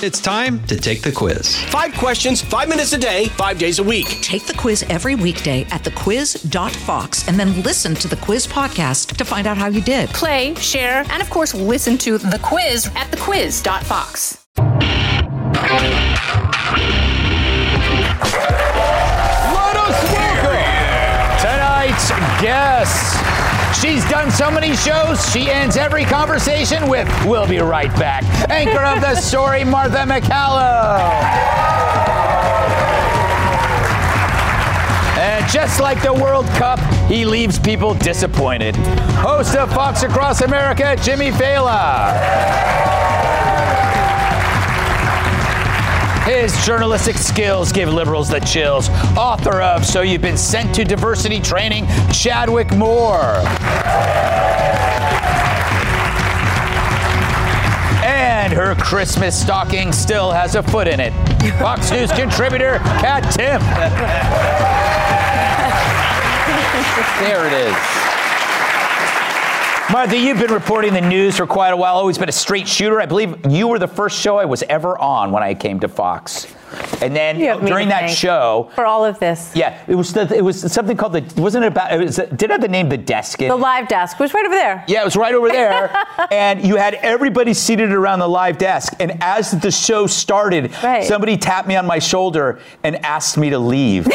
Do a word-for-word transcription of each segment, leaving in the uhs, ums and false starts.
It's time to take the quiz. Five questions, five minutes a day, five days a week. Take the quiz every weekday at the quiz dot fox and then listen to the quiz podcast to find out how you did. Play, share, and of course, listen to the quiz at the quiz dot fox. Let us welcome tonight's guest. She's done so many shows, she ends every conversation with, "We'll be right back." Anchor of The Story, Martha MacCallum. And just like the World Cup, he leaves people disappointed. Host of Fox Across America, Jimmy Fallon. His journalistic skills give liberals the chills. Author of So You've Been Sent to Diversity Training, Chadwick Moore. And her Christmas stocking still has a foot in it. Fox News contributor, Kat Timpf. There it is. Martha, you've been reporting the news for quite a while, always been a straight shooter. I believe you were the first show I was ever on when I came to Fox. And then during that show, for all of this, yeah, it was the, it was something called the wasn't it about it was did it have the name The Desk? In? The Live Desk was right over there. Yeah, it was right over there, and you had everybody seated around the live desk. And as the show started, right. somebody tapped me on my shoulder and asked me to leave.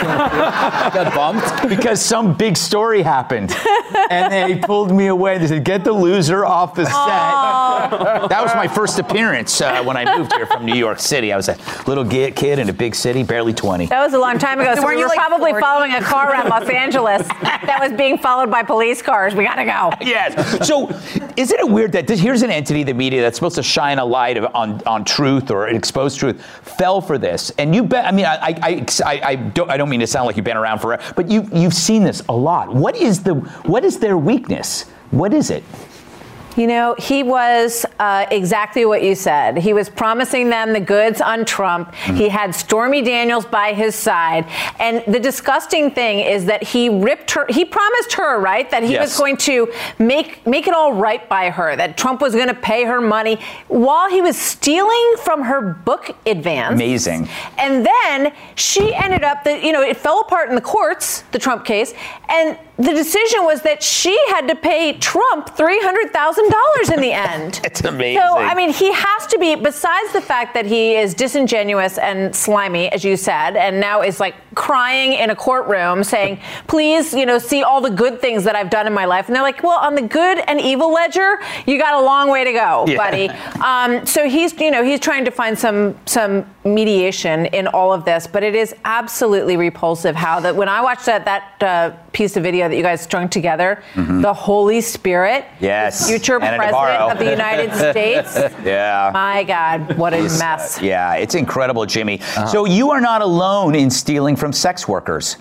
Got bumped because some big story happened, and they pulled me away. They said, "Get the loser off the set." Aww. That was my first appearance uh, when I moved here from New York City. I was a little kid in a big city, barely twenty. That was a long time ago. So, So we were like probably forty? following a car around Los Angeles that was being followed by police cars. We gotta go. Yes. So, isn't it weird that this, here's an entity, the media, that's supposed to shine a light of, on on truth or expose truth, fell for this? And you bet. I mean, I I, I I don't I don't mean to sound like you've been around forever, but you you've seen this a lot. What is the what is their weakness? What is it? You know, he was uh, exactly what you said. He was promising them the goods on Trump. Mm-hmm. He had Stormy Daniels by his side. And the disgusting thing is that he ripped her. He promised her, right, that he yes. was going to make make it all right by her, that Trump was going to pay her money while he was stealing from her book advance. Amazing. And then she ended up, that you know, it fell apart in the courts, the Trump case, and the decision was that she had to pay Trump three hundred thousand dollars in the end. It's amazing. So, I mean, he has to be, besides the fact that he is disingenuous and slimy, as you said, and now is like crying in a courtroom saying, please, you know, see all the good things that I've done in my life. And they're like, well, on the good and evil ledger, you got a long way to go, yeah. buddy. Um, so he's, you know, he's trying to find some some mediation in all of this, but it is absolutely repulsive how that when I watched that, that uh, piece of video that you guys strung together, mm-hmm. the Holy Spirit, yes. the future Anna president Navarro. of the United States. Yeah. My God, what a it's, mess. Uh, yeah, it's incredible, Jimmy. Uh-huh. So you are not alone in stealing from sex workers.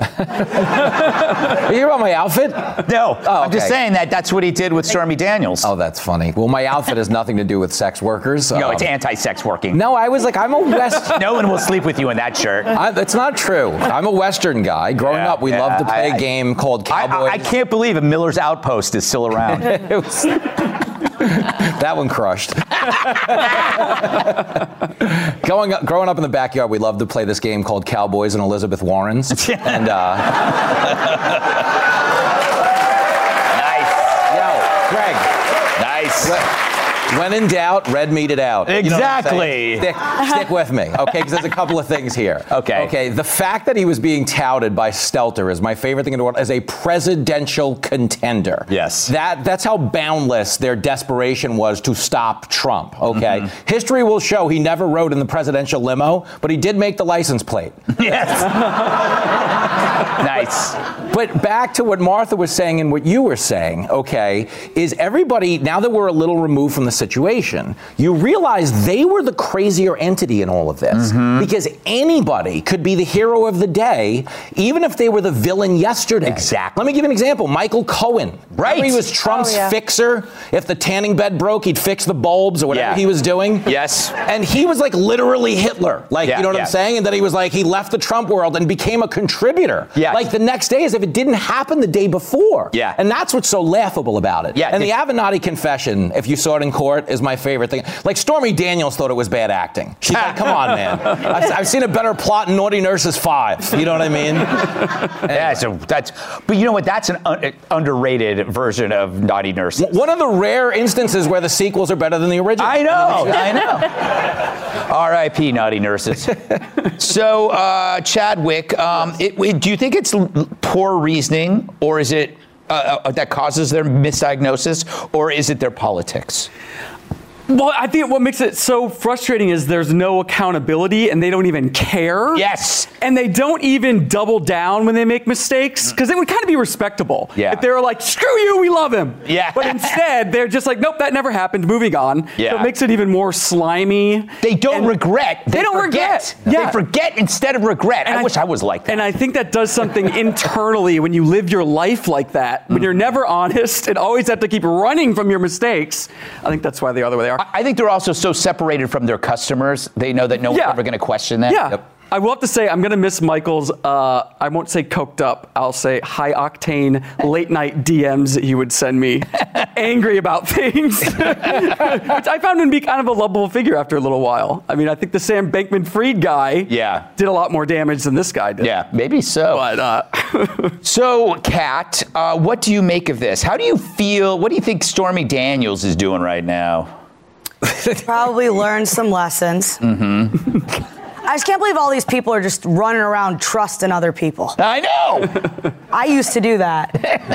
Are you hear about my outfit? No, oh, I'm just okay. saying that that's what he did with Stormy Daniels. Oh, that's funny. Well, my outfit has nothing to do with sex workers. No, um, it's anti-sex working. No, I was like, I'm a West. No one will sleep with you in that shirt. I, that's not true. I'm a Western guy. Growing yeah, up, we yeah, loved to play I, a game called Cowboys. I, I, I can't believe a Miller's Outpost is still around. It was, that one crushed. Going up, growing up in the backyard, we loved to play this game called Cowboys and Elizabeth Warrens. And uh, nice. Yo, Greg. Nice. When in doubt, red meat it out. Exactly. You know stick, stick with me, okay? Because there's a couple of things here. Okay. Okay. The fact that he was being touted by Stelter is my favorite thing in the world as a presidential contender. Yes. That that's how boundless their desperation was to stop Trump. Okay. Mm-hmm. History will show he never rode in the presidential limo, but he did make the license plate. Yes. Nice. But back to what Martha was saying and what you were saying, okay, is everybody, now that we're a little removed from the situation, you realize they were the crazier entity in all of this. Mm-hmm. Because anybody could be the hero of the day, even if they were the villain yesterday. Exactly. Let me give you an example. Michael Cohen. Right. Remember he was Trump's oh, yeah. fixer. If the tanning bed broke, he'd fix the bulbs or whatever yeah. he was doing. Yes. And he was like literally Hitler. Like, yeah, you know what yeah. I'm saying? And then he was like, he left the Trump world and became a contributor. Yeah. Like the next day as if it didn't happen the day before. Yeah. And that's what's so laughable about it. Yeah. And the Avenatti confession, if you saw it in court, sport is my favorite thing. Like Stormy Daniels thought it was bad acting. She's like, come on, man. I've, I've seen a better plot in Naughty Nurses five. You know what I mean? Anyway. Yeah, so that's, but you know what? That's an un- underrated version of Naughty Nurses. One of the rare instances where the sequels are better than the original. I know, I know. R I P Naughty Nurses. So, uh, Chadwick, um, it, do you think it's poor reasoning, or is it uh, uh, that causes their misdiagnosis, or is it their politics? Well, I think what makes it so frustrating is there's no accountability and they don't even care. Yes. And they don't even double down when they make mistakes, because it would kind of be respectable. Yeah. If they were like, screw you, we love him. Yeah. But instead, they're just like, nope, that never happened, moving on. Yeah. So it makes it even more slimy. They don't and regret. They, They don't forget. regret. Yeah. They forget instead of regret. And I, I wish I was like that. And I think that does something internally when you live your life like that, when you're never honest and always have to keep running from your mistakes. I think that's why they are the way they are. I, I think they're also so separated from their customers, they know that no Yeah. one's ever going to question them. Yeah. Yep. I will have to say, I'm going to miss Michael's, uh, I won't say coked up, I'll say high octane late night D Ms that he would send me, angry about things, which I found him to be kind of a lovable figure after a little while. I mean, I think the Sam Bankman-Fried guy Yeah. did a lot more damage than this guy did. Yeah, maybe so. But, uh, So, Kat, uh, what do you make of this? How do you feel? What do you think Stormy Daniels is doing right now? Probably learned some lessons. Mm-hmm. I just can't believe all these people are just running around trusting other people. I know. I used to do that.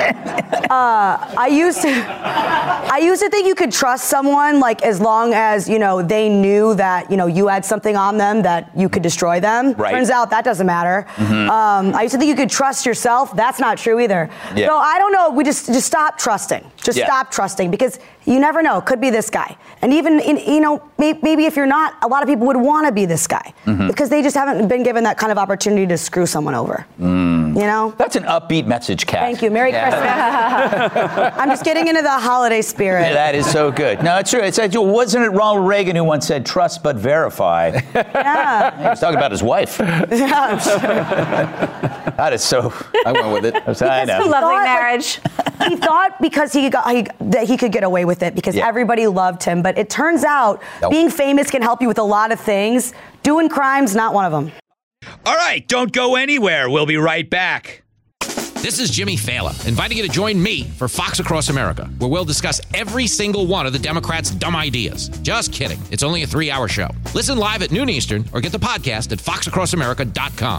uh, I used to. I used to think you could trust someone, like, as long as, you know, they knew that, you know, you had something on them that you could destroy them. Right. Turns out that doesn't matter. Mm-hmm. Um, I used to think you could trust yourself. That's not true either. Yeah. So I don't know. We just just stop trusting. Just Yeah. stop trusting, because you never know. Could be this guy. And even in, you know, may, maybe if you're not, a lot of people would want to be this guy, Mm-hmm. because they just haven't been given that kind of opportunity to screw someone over. Mm. You know. That's an upbeat message, Kat. Thank you. Merry Christmas. I'm just getting into the holiday spirit. Yeah, that is so good. No, it's true. It's, it's, wasn't it Ronald Reagan who once said, trust but verify? Yeah. He was talking about his wife. Yeah, I'm sure. That is so. I went with it. I know. Lovely thought, like, marriage. He thought because he got he, that he could get away with it because Yeah. everybody loved him. But it turns out Nope. being famous can help you with a lot of things. Doing crime's not one of them. All right, don't go anywhere. We'll be right back. This is Jimmy Fallon, inviting you to join me for Fox Across America, where we'll discuss every single one of the Democrats' dumb ideas. Just kidding. It's only a three-hour show. Listen live at noon Eastern or get the podcast at fox across america dot com.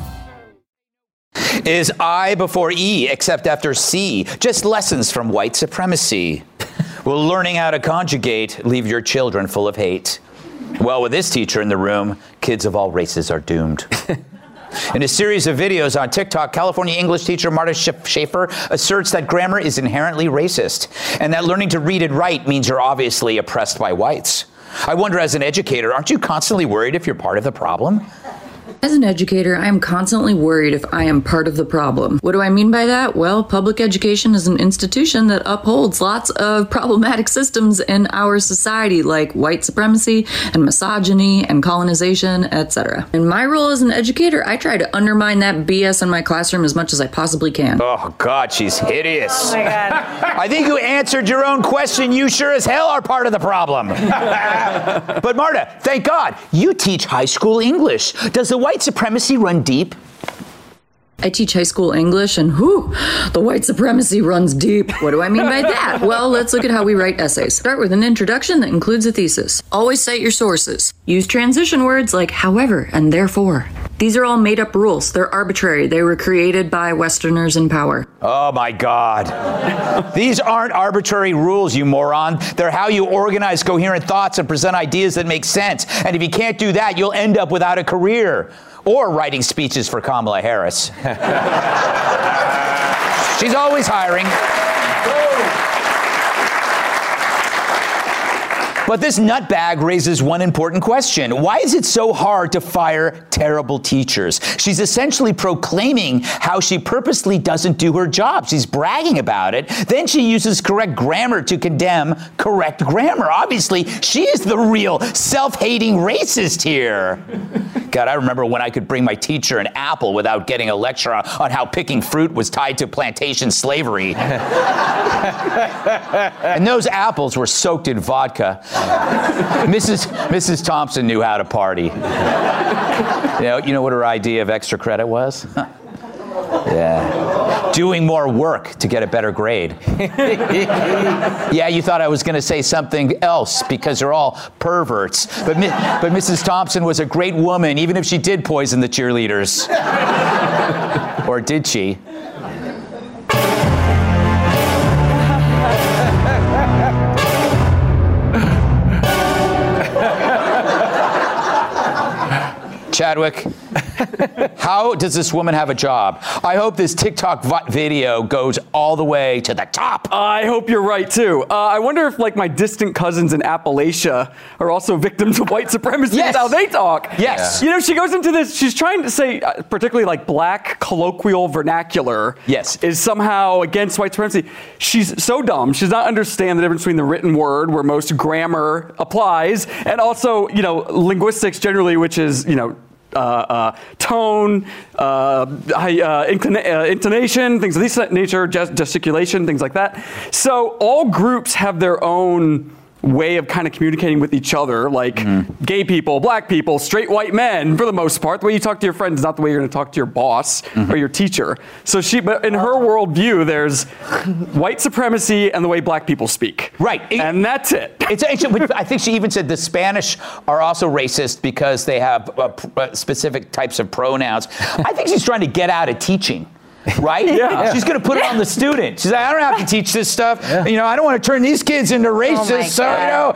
Is I before E, except after C? Just lessons from white supremacy. Will learning how to conjugate leave your children full of hate? Well, with this teacher in the room, kids of all races are doomed. In a series of videos on TikTok, California English teacher Marta Schaefer asserts that grammar is inherently racist and that learning to read and write means you're obviously oppressed by whites. I wonder, as an educator, aren't you constantly worried if you're part of the problem? As an educator, I am constantly worried if I am part of the problem. What do I mean by that? Well, public education is an institution that upholds lots of problematic systems in our society, like white supremacy and misogyny and colonization, et cetera. In my role as an educator, I try to undermine that B S in my classroom as much as I possibly can. Oh, God, she's hideous. Oh, my God. I think you answered your own question. You sure as hell are part of the problem. But Marta, thank God, you teach high school English. Does the white supremacy run deep? I teach high school English, and whew, the white supremacy runs deep. What do I mean by that? Well, let's look at how we write essays. Start with an introduction that includes a thesis. Always cite your sources. Use transition words like however and therefore. These are all made-up rules. They're arbitrary. They were created by Westerners in power. Oh, my God. These aren't arbitrary rules, you moron. They're how you organize coherent thoughts and present ideas that make sense. And if you can't do that, you'll end up without a career. Or writing speeches for Kamala Harris. She's always hiring. But this nutbag raises one important question. Why is it so hard to fire terrible teachers? She's essentially proclaiming how she purposely doesn't do her job. She's bragging about it. Then she uses correct grammar to condemn correct grammar. Obviously, she is the real self-hating racist here. God, I remember when I could bring my teacher an apple without getting a lecture on, on how picking fruit was tied to plantation slavery. And those apples were soaked in vodka. Missus Missus Thompson knew how to party. You know, you know what her idea of extra credit was? Huh. Yeah. Doing more work to get a better grade. Yeah, you thought I was going to say something else because they're all perverts. But, but Missus Thompson was a great woman, even if she did poison the cheerleaders. Or did she? Chadwick, how does this woman have a job? I hope this TikTok vi- video goes all the way to the top. I hope you're right, too. Uh, I wonder if, like, my distant cousins in Appalachia are also victims of white supremacy. Yes. Is how they talk. Yes. You know, she goes into this, she's trying to say, uh, particularly, like, black colloquial vernacular yes. is somehow against white supremacy. She's so dumb. She does not understand the difference between the written word, where most grammar applies, and also, you know, linguistics generally, which is, you know, Uh, uh, tone, uh, high, uh, inclina- uh, intonation, things of this nature, gest- gesticulation, things like that. So all groups have their own way of kind of communicating with each other, like mm-hmm. gay people, black people, straight white men, for the most part. The way you talk to your friends is not the way you're going to talk to your boss mm-hmm. or your teacher. So she, but in her worldview, there's white supremacy and the way black people speak. Right. It, and that's it. It's actually, I think she even said the Spanish are also racist because they have uh, uh, specific types of pronouns. I think she's trying to get out of teaching. Right? Yeah. She's going to put it on the student. She's like, I don't have to teach this stuff. Yeah. You know, I don't want to turn these kids into racists. So, you know.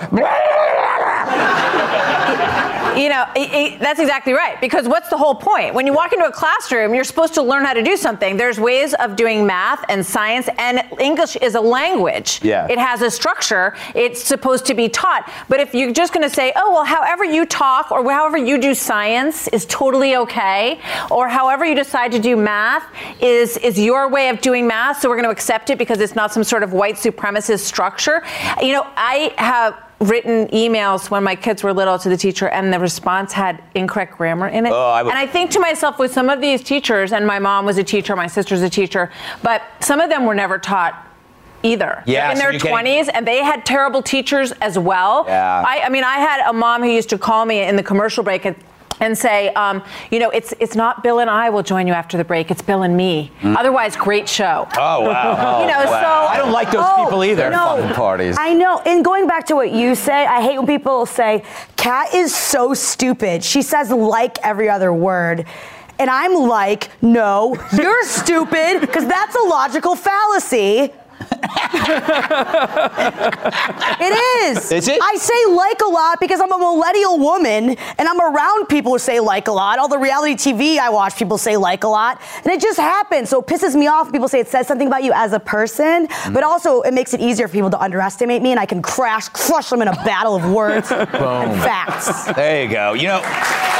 You know, it, it, that's exactly right. Because what's the whole point? When you walk into a classroom, you're supposed to learn how to do something. There's ways of doing math and science, and English is a language. Yeah. It has a structure. It's supposed to be taught. But if you're just going to say, oh, well, however you talk or however you do science is totally okay, or however you decide to do math is, is your way of doing math, so we're going to accept it because it's not some sort of white supremacist structure. You know, I have written emails when my kids were little to the teacher, and the response had incorrect grammar in it. Oh, I w- and I think to myself, with some of these teachers, and my mom was a teacher, my sister's a teacher, but some of them were never taught either. Yeah, in so their you're getting- twenties, and they had terrible teachers as well. Yeah. I, I mean, I had a mom who used to call me in the commercial break and and say, um, you know, it's it's not Bill and I will join you after the break. It's Bill and me. Mm. Otherwise, great show. Oh, wow. You know, wow. so I don't like those Oh, people either. no. Fun parties. I know. And going back to what you say, I hate when people say, Kat is so stupid. She says like every other word. And I'm like, no, you're stupid, because that's a logical fallacy. It is. Is it? I say like a lot because I'm a millennial woman and I'm around people who say like a lot. All the reality T V I watch, people say like a lot. And it just happens. So it pisses me off when people say it says something about you as a person, mm. but also it makes it easier for people to underestimate me, and I can crash, crush them in a battle of words and facts. There you go. You know...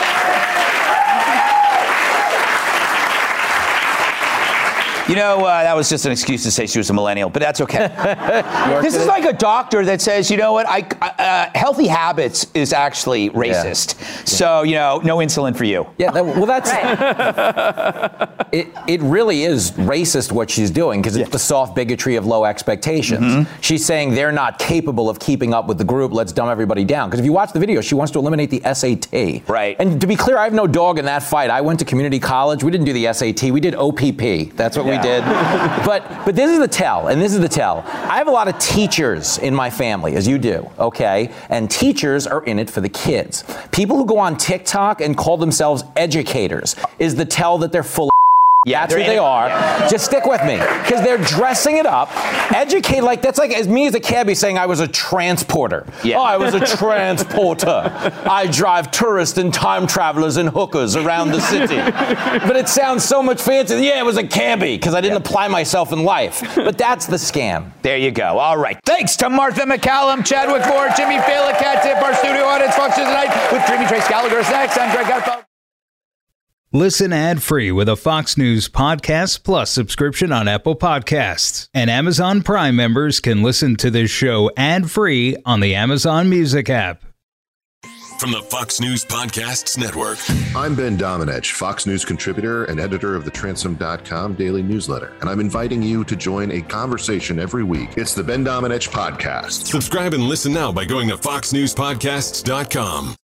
You know, uh, that was just an excuse to say she was a millennial, but that's okay. This is like a doctor that says, you know what, I, uh, healthy habits is actually racist. Yeah. So, you know, no insulin for you. Yeah, that, well, that's... it, it really is racist what she's doing, because it's yeah. the soft bigotry of low expectations. Mm-hmm. She's saying they're not capable of keeping up with the group, let's dumb everybody down. Because if you watch the video, she wants to eliminate the S A T. Right. And to be clear, I have no dog in that fight. I went to community college. We didn't do the S A T. We did O P P. That's what yeah. we did. But but this is the tell, and this is the tell. I have a lot of teachers in my family, as you do, okay? And teachers are in it for the kids. People who go on TikTok and call themselves educators is the tell that they're full of. Yeah, that's who they are. Yeah. Just stick with me, because they're dressing it up. Educate, like, that's like as me as a cabbie saying I was a transporter. Yeah. Oh, I was a transporter. I drive tourists and time travelers and hookers around the city. But it sounds so much fancier. Yeah, it was a cabbie, because I didn't yeah. apply myself in life. But that's the scam. There you go. All right. Thanks to Martha McCallum, Chadwick Ford, Jimmy Fallon, Kat Tip, our studio audience functions tonight with Dreamy Trace Gallagher. Next, I'm Greg Gutfeld. Listen ad-free with a Fox News Podcast Plus subscription on Apple Podcasts. And Amazon Prime members can listen to this show ad-free on the Amazon Music app. from the Fox News Podcasts Network. I'm Ben Domenech, Fox News contributor and editor of the Transom dot com daily newsletter, and I'm inviting you to join a conversation every week. It's the Ben Domenech Podcast. Subscribe and listen now by going to fox news podcasts dot com.